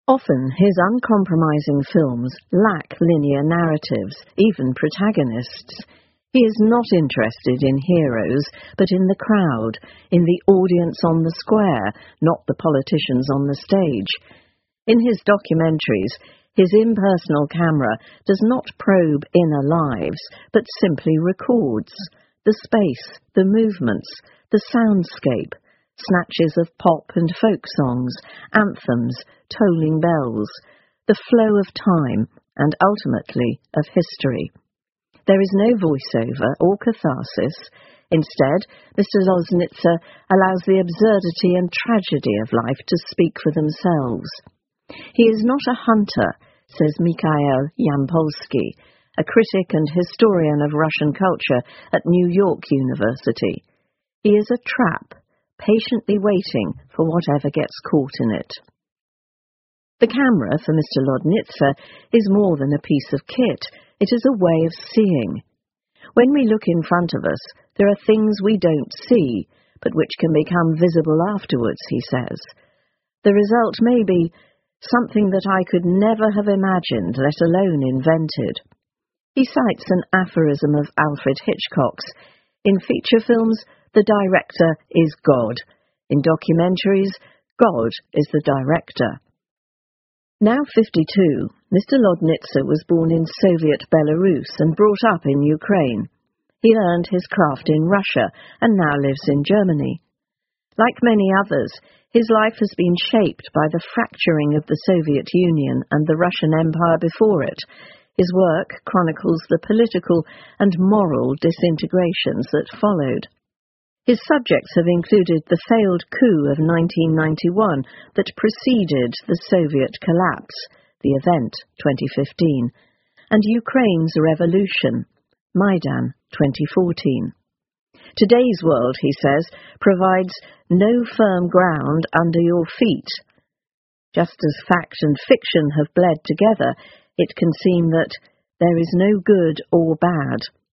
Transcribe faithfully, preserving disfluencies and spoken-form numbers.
Often his uncompromising films lack linear narratives, even protagonists. He is not interested in heroes, but in the crowd, in the audience on the square, not the politicians on the stage. In his documentaries, his impersonal camera does not probe inner lives, but simply records the space, the movements, the soundscape, snatches of pop and folk songs, anthems, tolling bells, the flow of time, and ultimately of history. There is no voiceover or catharsis. Instead, Mister Loznitzer allows the absurdity and tragedy of life to speak for themselves. He is not a hunter, says Mikhail Yampolsky, a critic and historian of Russian culture at New York University. He is a trap, patiently waiting for whatever gets caught in it. The camera for Mister Loznitzer is more than a piece of kit. It is a way of seeing. When we look in front of us, there are things we don't see, but which can become visible afterwards, he says. The result may be something that I could never have imagined, let alone invented. He cites an aphorism of Alfred Hitchcock's. In feature films, the director is God. In documentaries, God is the director. Now fifty-two, Mister Loznitzer was born in Soviet Belarus and brought up in Ukraine. He learned his craft in Russia and now lives in Germany. Like many others, his life has been shaped by the fracturing of the Soviet Union and the Russian Empire before it. His work chronicles the political and moral disintegrations that followed. His subjects have included the failed coup of nineteen ninety-one that preceded the Soviet collapse, the event twenty fifteen, and Ukraine's revolution, Maidan twenty fourteen. Today's world, he says, provides no firm ground under your feet. Just as fact and fiction have bled together, it can seem that there is no good or bad,